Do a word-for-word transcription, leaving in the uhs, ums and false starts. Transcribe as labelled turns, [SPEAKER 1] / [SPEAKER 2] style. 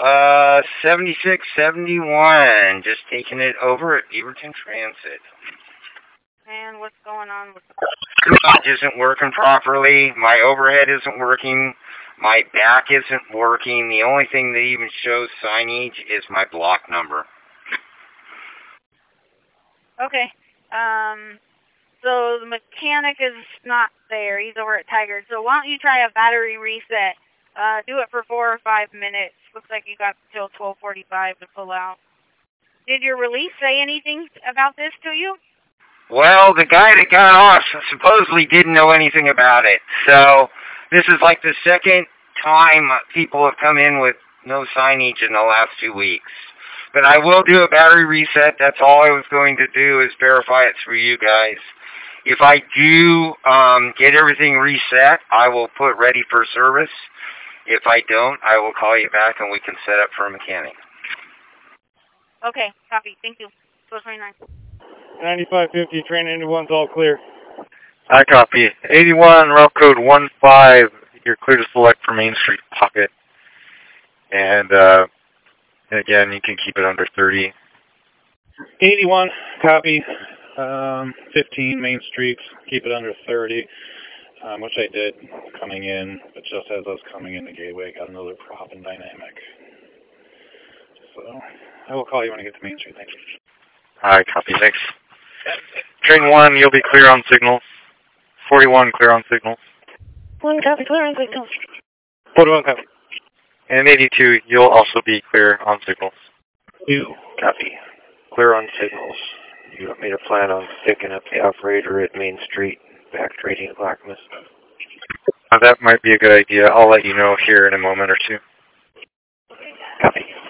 [SPEAKER 1] Uh, seventy-six seventy-one. Just taking it over at Beaverton Transit.
[SPEAKER 2] And what's going on with the...
[SPEAKER 1] Garage isn't working properly. My overhead isn't working. My back isn't working. The only thing that even shows signage is my block number.
[SPEAKER 2] Okay. Um, so the mechanic is not there. He's over at Tiger. So why don't you try a battery reset? Uh, do it for four or five minutes. Looks like you got till twelve forty-five to pull out. Did your release say anything about this to you?
[SPEAKER 1] Well, the guy that got off supposedly didn't know anything about it. So this is like the second time people have come in with no signage in the last two weeks. But I will do a battery reset. That's all I was going to do is verify it through you guys. If I do um, get everything reset, I will put ready for service. If I don't, I will call you back and we can set up for a mechanic.
[SPEAKER 2] Okay, copy. Thank you. four twenty-nine.
[SPEAKER 3] ninety-five fifty, train into one's all clear.
[SPEAKER 4] I copy. eighty-one, route code one five. You're clear to select for Main Street Pocket. And, uh, again, you can keep it under thirty.
[SPEAKER 3] eighty-one, copy. Um, fifteen, Main Street, keep it under thirty. Um, which I did coming in, but just as I was coming in the gateway, I got another problem dynamic. So, I will call you when I get to Main Street. Thank you.
[SPEAKER 4] Alright, copy. Thanks. Train one, you'll be clear on signals. forty-one, clear on signals.
[SPEAKER 2] One copy, clear on signals.
[SPEAKER 3] forty-one, copy.
[SPEAKER 4] And eighty-two, you'll also be clear on signals.
[SPEAKER 5] You, copy. Clear on signals. You want me to plan on picking up the operator at Main Street, back trading at Blackmas?
[SPEAKER 4] Uh, that might be a good idea. I'll let you know here in a moment or two.
[SPEAKER 5] Copy.